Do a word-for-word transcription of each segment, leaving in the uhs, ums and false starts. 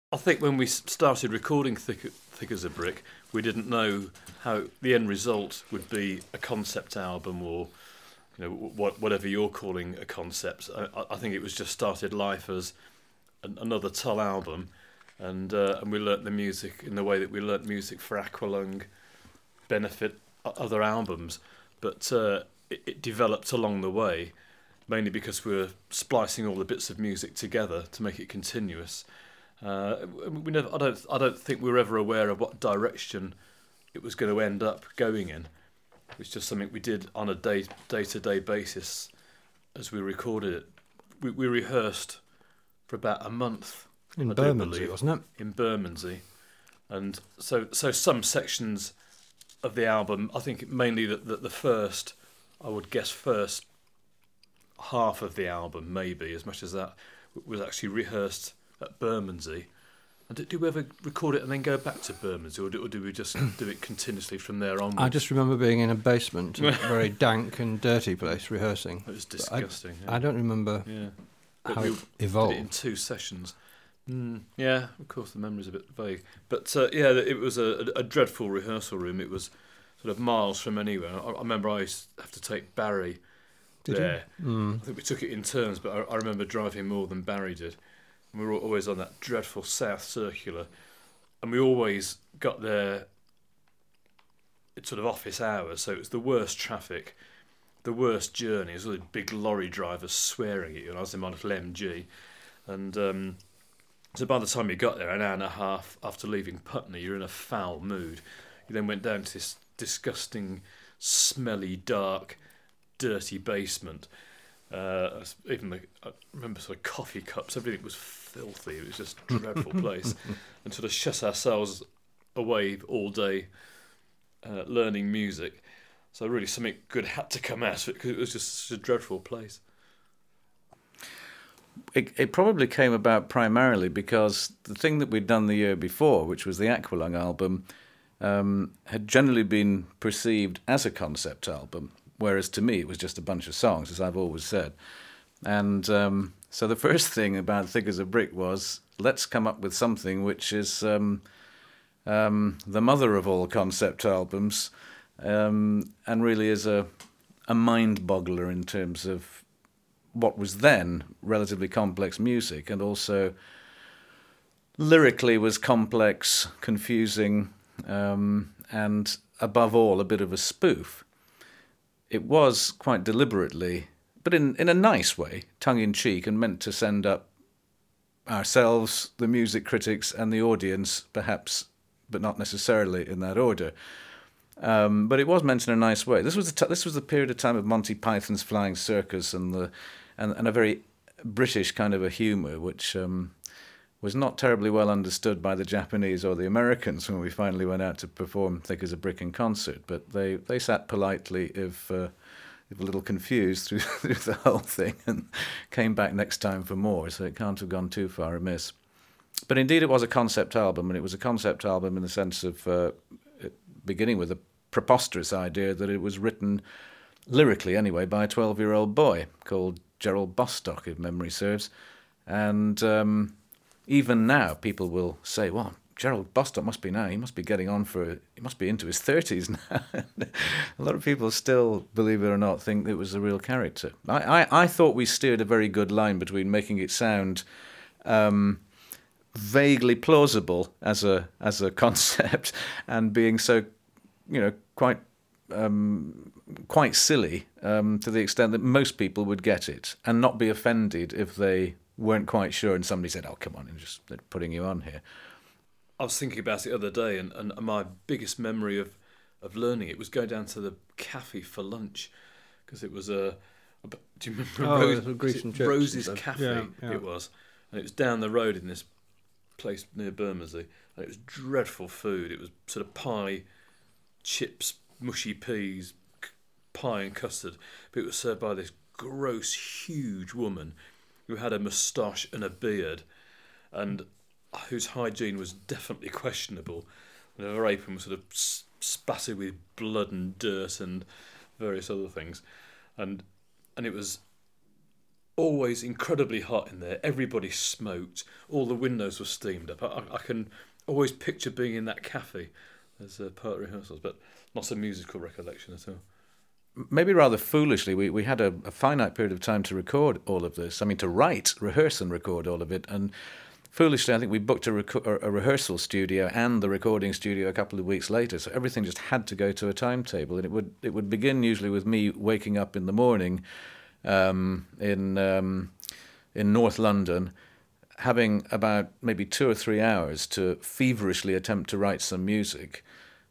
I think when we s- started recording Thick, Thick as a Brick, we didn't know how the end result would be a concept album or you know what whatever you're calling a concept. I, I think it was just started life as an, another Tull album, and uh, and we learnt the music in the way that we learnt music for Aqualung, Benefit, o- other albums, but uh, it, it developed along the way, mainly because we were splicing all the bits of music together to make it continuous. Uh, we never, I don't, I don't think we were ever aware of what direction it was going to end up going in. It was just something we did on a day, day-to-day basis as we recorded it. We, we rehearsed for about a month, In I do Bermondsey, believe, wasn't it? in Bermondsey, and so so some sections of the album, I think mainly that the, the first, I would guess first half of the album, maybe as much as that, was actually rehearsed at Bermondsey. And did, did we ever record it and then go back to Bermondsey, or do, or do we just do it continuously from there onwards? I just remember being in a basement, a very dank and dirty place, rehearsing. It was But I- disgusting. I, yeah. don't remember yeah. But how we it did evolved. it in two sessions. Mm, yeah, of course the memory's a bit vague. But uh, yeah, it was a, a, a dreadful rehearsal room. It was sort of miles from anywhere. I, I remember I used to have to take Barry Did there. you? Mm. I think we took it in turns, but I, I remember driving more than Barry did. And we were always on that dreadful South Circular, and we always got there at sort of office hours, so it was the worst traffic, the worst journey. It was all the big lorry drivers swearing at you, and I was in my little M G. And um, so by the time you got there, an hour and a half after leaving Putney, you're in a foul mood. You then went down to this disgusting, smelly, dark, dirty basement. Uh, even the, I remember sort of coffee cups, everything was filthy. It was just a dreadful place. And sort of shut ourselves away all day uh, learning music. So really something good had to come out of it because it was just such a dreadful place. It, it probably came about primarily because the thing that we'd done the year before, which was the Aqualung album, um, had generally been perceived as a concept album, whereas to me it was just a bunch of songs, as I've always said. And um, so the first thing about Thick as a Brick was, let's come up with something which is um, um, the mother of all concept albums, um, and really is a, a mind-boggler in terms of what was then relatively complex music, and also lyrically was complex, confusing, um, and above all a bit of a spoof. It was quite deliberately, but in, in a nice way, tongue-in-cheek, and meant to send up ourselves, the music critics, and the audience, perhaps, but not necessarily in that order. Um, but it was meant in a nice way. This was the t- this was the period of time of Monty Python's Flying Circus and the and, and a very British kind of a humour, which um, was not terribly well understood by the Japanese or the Americans when we finally went out to perform Thick as a Brick in concert. But they, they sat politely, if uh, if a little confused through, through the whole thing, and came back next time for more. So it can't have gone too far amiss. But indeed, it was a concept album, and it was a concept album in the sense of uh, beginning with a preposterous idea that it was written, lyrically anyway, by a twelve-year-old boy called Gerald Bostock, if memory serves. And um, even now, people will say, well, Gerald Bostock must be now, he must be getting on for, he must be into his thirties now. A lot of people still, believe it or not, think it was a real character. I, I, I thought we steered a very good line between making it sound um, vaguely plausible as a as a concept and being so, you know, quite um, quite silly um, to the extent that most people would get it and not be offended if they weren't quite sure and somebody said, oh, come on, I'm just they're putting you on here. I was thinking about it the other day, and, and my biggest memory of, of learning it was going down to the cafe for lunch, because it was a, a. Do you remember Oh, Rose, it was grease was it and chips Rose's and stuff. Cafe? Yeah, yeah. It was, and it was down the road in this place near Bermondsey, and it was dreadful food. It was sort of pie, chips, mushy peas, c- pie and custard, but it was served by this gross, huge woman who had a moustache and a beard, and whose hygiene was definitely questionable. And her apron was sort of s- spattered with blood and dirt and various other things, and and it was always incredibly hot in there. Everybody smoked. All the windows were steamed up. I, I can always picture being in that cafe as uh, part of rehearsals, but not a musical recollection at all. Maybe rather foolishly, we, we had a, a finite period of time to record all of this. I mean, to write, rehearse and record all of it. And foolishly, I think we booked a, reco- a rehearsal studio and the recording studio a couple of weeks later. So everything just had to go to a timetable. And it would it would begin usually with me waking up in the morning um, in um, in North London, having about maybe two or three hours to feverishly attempt to write some music.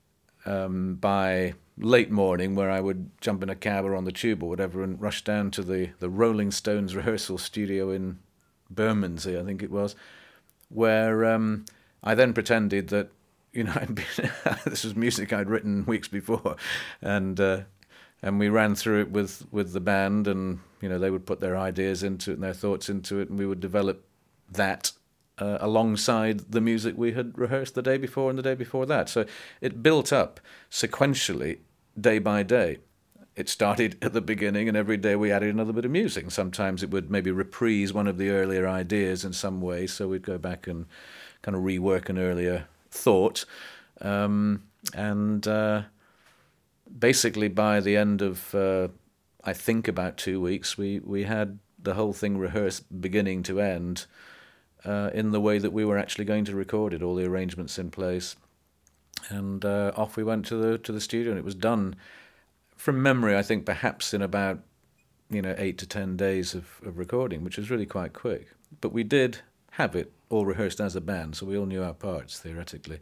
Um, by late morning, where I would jump in a cab or on the tube or whatever and rush down to the, the Rolling Stones rehearsal studio in Bermondsey, I think it was, where um, I then pretended that, you know, I'd been, this was music I'd written weeks before, and uh, and we ran through it with, with the band, and, you know, they would put their ideas into it and their thoughts into it, and we would develop that Uh, alongside the music we had rehearsed the day before and the day before that. So it built up sequentially day by day. It started at the beginning, and every day we added another bit of music. Sometimes it would maybe reprise one of the earlier ideas in some way, so we'd go back and kind of rework an earlier thought. Um, and uh, basically by the end of, uh, I think about two weeks, we, we had the whole thing rehearsed beginning to end, Uh, in the way that we were actually going to record it, all the arrangements in place, and uh, off we went to the to the studio, and it was done from memory. I think perhaps in about you know eight to ten days of, of recording, which was really quite quick. But we did have it all rehearsed as a band, so we all knew our parts theoretically.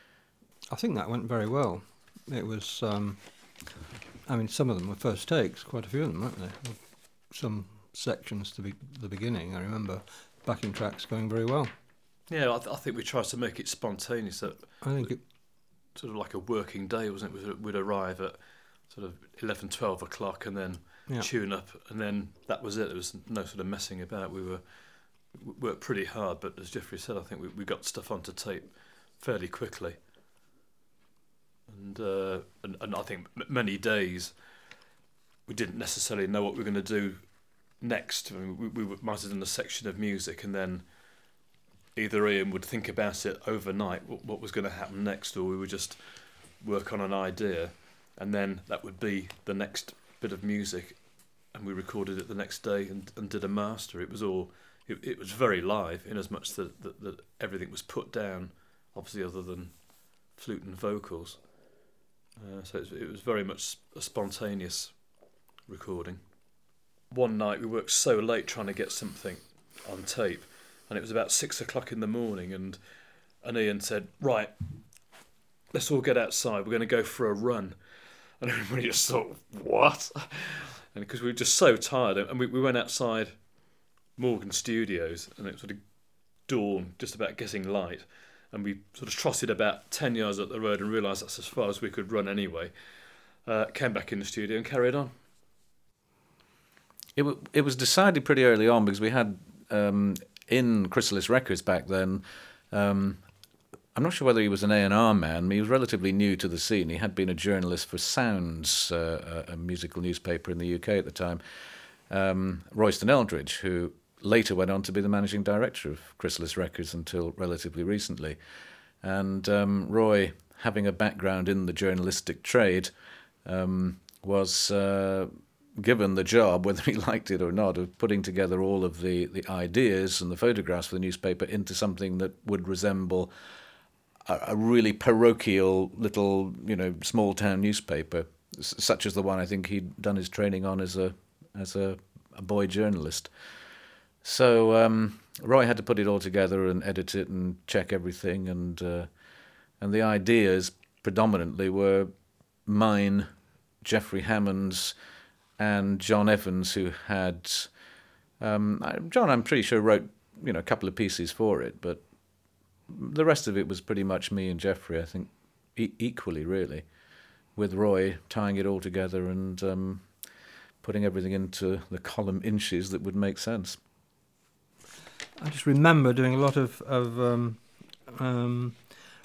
I think that went very well. It was, um, I mean, some of them were first takes, quite a few of them, weren't they? Some sections to be the beginning, I remember. Backing tracks going very well. Yeah, I, th- I think we tried to make it spontaneous. That I think it, sort of like a working day, wasn't it? We'd, we'd arrive at sort of eleven, twelve o'clock, and then yeah. tune up, and then that was it. There was no sort of messing about. We were we worked pretty hard, but as Jeffrey said, I think we, we got stuff onto tape fairly quickly, and uh, and, and I think m- many days we didn't necessarily know what we were going to do next. I mean, we, we might have done a section of music, and then either Ian would think about it overnight, what, what was going to happen next, or we would just work on an idea, and then that would be the next bit of music, and we recorded it the next day and, and did a master. It was all, it, it was very live, in as much that, that, that everything was put down, obviously other than flute and vocals. Uh, so it was, it was very much a spontaneous recording. One night we worked so late trying to get something on tape, and it was about six o'clock in the morning, and and Ian said, right, let's all get outside, we're going to go for a run. And everybody just thought, what? And because we were just so tired, and we, we went outside Morgan Studios, and it was sort of dawn, just about getting light, and we sort of trotted about ten yards up the road and realised that's as far as we could run anyway. Uh, came back in the studio and carried on. It w- it was decided pretty early on, because we had um, in Chrysalis Records back then. Um, I'm not sure whether he was an A and R man. He was relatively new to the scene. He had been a journalist for Sounds, uh, a, a musical newspaper in the U K at the time. Um, Royston Eldridge, who later went on to be the managing director of Chrysalis Records until relatively recently. And um, Roy, having a background in the journalistic trade, um, was Uh, given the job, whether he liked it or not, of putting together all of the, the ideas and the photographs for the newspaper into something that would resemble a, a really parochial little, you know, small town newspaper, s- such as the one I think he'd done his training on as a as a, a boy journalist. So um, Roy had to put it all together and edit it and check everything, and uh, and the ideas predominantly were mine, Jeffrey Hammond's, and John Evans, who had um, John, I'm pretty sure wrote you know a couple of pieces for it, but the rest of it was pretty much me and Jeffrey, I think, e- equally really, with Roy tying it all together and um, putting everything into the column inches that would make sense. I just remember doing a lot of, of um, um,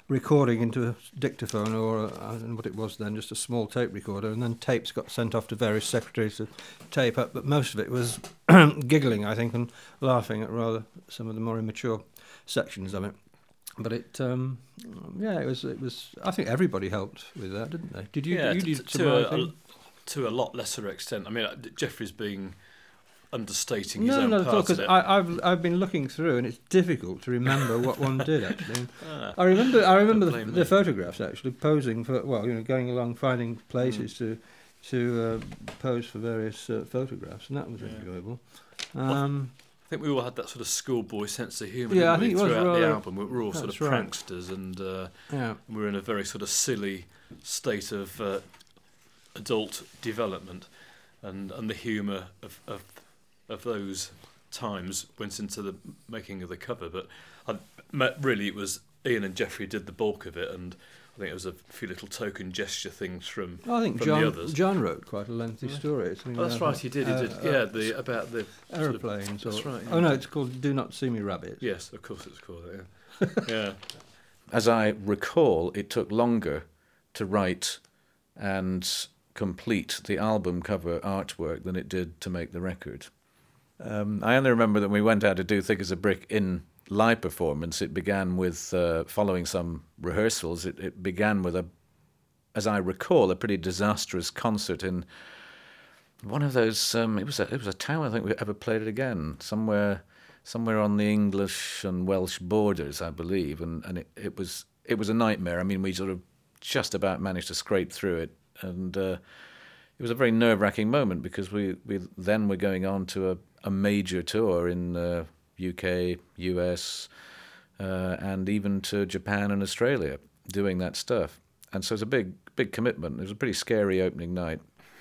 recording into a dictaphone, or a, I don't know what it was then, just a small tape recorder, and then tapes got sent off to various secretaries to tape up, but most of it was giggling, I think, and laughing at rather some of the more immature sections of it. But it, um, yeah, it was, it was, I think everybody helped with that, didn't they? Did you, Yeah, you to, did to, some a, writing? a, to a lot lesser extent. I mean, uh, Geoffrey's being understating his No, own no, part because of it. I've I've been looking through, and it's difficult to remember what one did actually. Ah, I remember I remember don't the, blame the me. photographs actually posing for, well, you know, going along finding places Mm. to to uh, pose for various uh, photographs, and that was Yeah. enjoyable. Um, I think we all had that sort of schoolboy sense of humour, Yeah, didn't I think we, it was throughout the rather- album. We were all sort of that's right. pranksters, and uh, yeah, we were in a very sort of silly state of uh, adult development, and and the humour of, of of those times went into the making of the cover. But I, ma- really, it was Ian and Geoffrey did the bulk of it, and I think it was a few little token gesture things from. I think from John the others. John wrote quite a lengthy Yeah. story. It's something Oh, that's about, right, he did. He uh, did. uh, Yeah, the about the sort of- aeroplanes. that's or, right, Oh yeah. no, it's called "Do Not See Me Rabbit." yes, of course it's called that. Yeah, yeah. As I recall, it took longer to write and complete the album cover artwork than it did to make the record. Um, I only remember that when we went out to do Thick as a Brick in live performance, it began with, uh, following some rehearsals, it, it began with, a, as I recall, a pretty disastrous concert in one of those, um, it was a, it was a town I think we ever played it again, somewhere somewhere on the English and Welsh borders, I believe, and, and it, it was it was a nightmare. I mean, we sort of just about managed to scrape through it, and uh, it was a very nerve-wracking moment because we, we then were going on to a, a major tour in uh, U K, U S, uh, and even to Japan and Australia, doing that stuff. And so it was a big big commitment. It was a pretty scary opening night.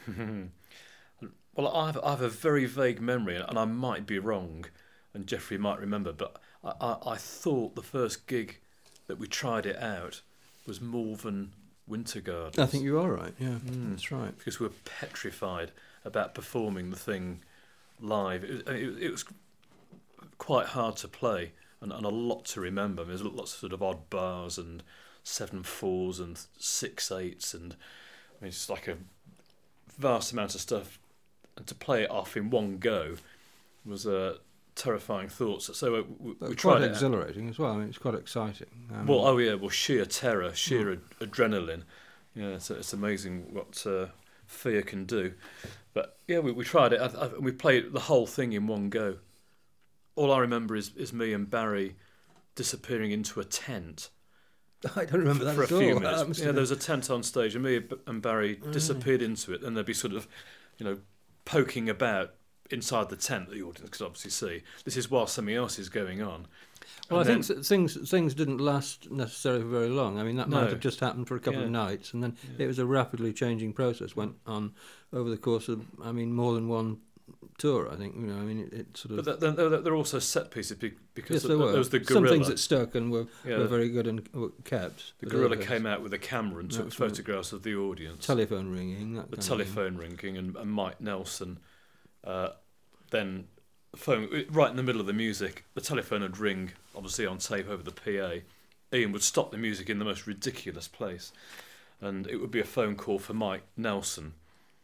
Well, I have, I have a very vague memory, and I might be wrong, and Geoffrey might remember, but I, I, I thought the first gig that we tried it out was Malvern Winter Gardens. I think you are right. Yeah, Mm. that's right. Because we were petrified about performing the thing live. It, was- it, it was quite hard to play, and, and a lot to remember. There's lots of sort of odd bars and seven fours and six eights, and I mean, it's like a vast amount of stuff. And to play it off in one go was a terrifying thought. So, so uh, we, But we quite tried it out. exhilarating as well. I mean, it's quite exciting. Um, Well, oh yeah, well, sheer terror, sheer ad- adrenaline. Yeah, it's, it's amazing what uh, fear can do. But yeah, we, we tried it. I, I, we played the whole thing in one go. All I remember is, is me and Barry disappearing into a tent I don't remember that for a at all. few That minutes. must Yeah, have there been- was a tent on stage, and me and Barry disappeared into it, and there'd be sort of, you know, poking about inside the tent that the audience could obviously see. This is while something else is going on. Well, I And think s- things things didn't last necessarily for very long. I mean, that No. might have just happened for a couple of Yeah. nights, and then Yeah. it was a rapidly changing process. Went on over the course of, I mean, more than one tour. I think, you know, I mean, it, it sort of. But th- th- th- there are also set pieces be- because yes, th- there th- were there was the some gorilla. things that stuck and were, Yeah, were very good and were kept. the but gorilla others- came out with a camera and took That's right. photographs of the audience. Telephone ringing. That the kind of thing. telephone ringing, and, and Mike Nelson. Uh, then the phone right in the middle of the music. The telephone would ring, obviously on tape over the P A. Ian would stop the music in the most ridiculous place, and it would be a phone call for Mike Nelson.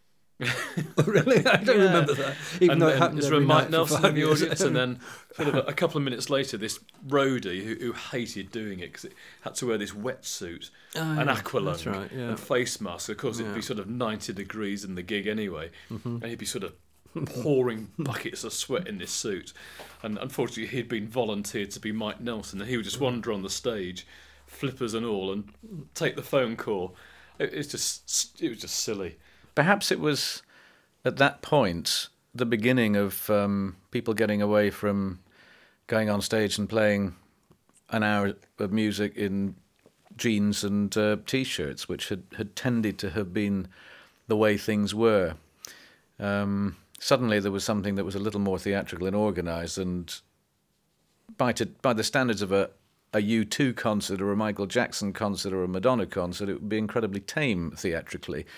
Oh, really? I don't Yeah. remember that. Even and though it then happened is every there Mike night for Nelson in five the years. audience, and then sort of a, a couple of minutes later, this roadie who, who hated doing it because it had to wear this wetsuit, Oh, an yeah, aqualung, That's right. Yeah. and face mask. Of course, it'd be Yeah. sort of ninety degrees in the gig anyway, Mhm. and he'd be sort of pouring buckets of sweat in this suit. And unfortunately, he'd been volunteered to be Mike Nelson, and he would just wander on the stage, flippers and all, and take the phone call. It, it's just, it was just silly. Perhaps it was at that point the beginning of um, people getting away from going on stage and playing an hour of music in jeans and uh, T-shirts, which had, had tended to have been the way things were. Um, suddenly there was something that was a little more theatrical and organised, and by, to, by the standards of a, a U two concert or a Michael Jackson concert or a Madonna concert, it would be incredibly tame theatrically.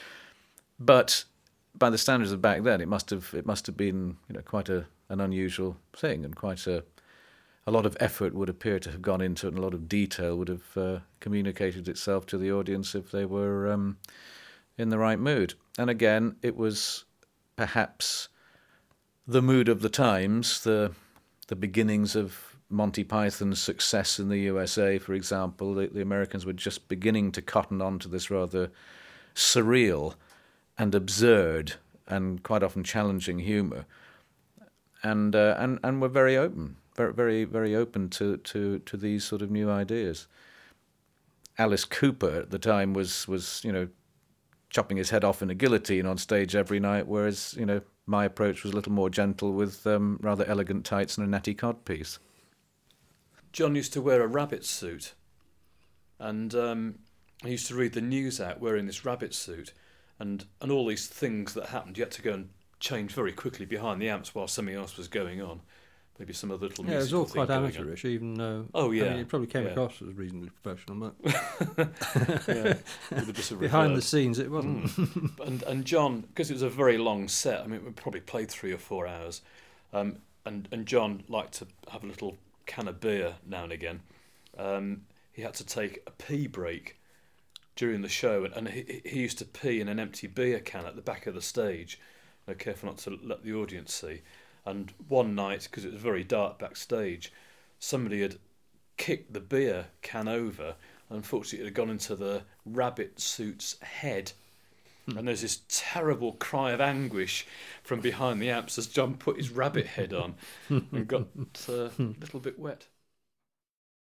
But by the standards of back then, it must have it must have been, you know, quite a an unusual thing and quite a a lot of effort would appear to have gone into it, and a lot of detail would have uh, communicated itself to the audience if they were um, in the right mood. And again, it was perhaps the mood of the times, the the beginnings of Monty Python's success in the U S A, for example. The, the Americans were just beginning to cotton on to this rather surreal and absurd and quite often challenging humour, and uh, and and were very open, very very very open to, to, to these sort of new ideas. Alice Cooper at the time was was you know chopping his head off in a guillotine on stage every night, whereas you know my approach was a little more gentle with um, rather elegant tights and a natty codpiece. John used to wear a rabbit suit, and um, he used to read the news out wearing this rabbit suit, and, and all these things that happened. You had to go and change very quickly behind the amps while something else was going on. Maybe some other little Yeah, it was all musical quite thing going on. amateurish, even though... Oh, yeah. I mean, it probably came yeah. across as reasonably professional, but Yeah, with a bit of behind the reverb. scenes it wasn't. Mm. and and John, because it was a very long set, I mean, we probably played three or four hours, um, and, and John liked to have a little can of beer now and again. Um, he had to take a pee break during the show, and, and he, he used to pee in an empty beer can at the back of the stage, you know, careful not to let the audience see. And one night, because it was very dark backstage, somebody had kicked the beer can over, and unfortunately it had gone into the rabbit suit's head. And there's this terrible cry of anguish from behind the amps as John put his rabbit head on and got uh, a little bit wet.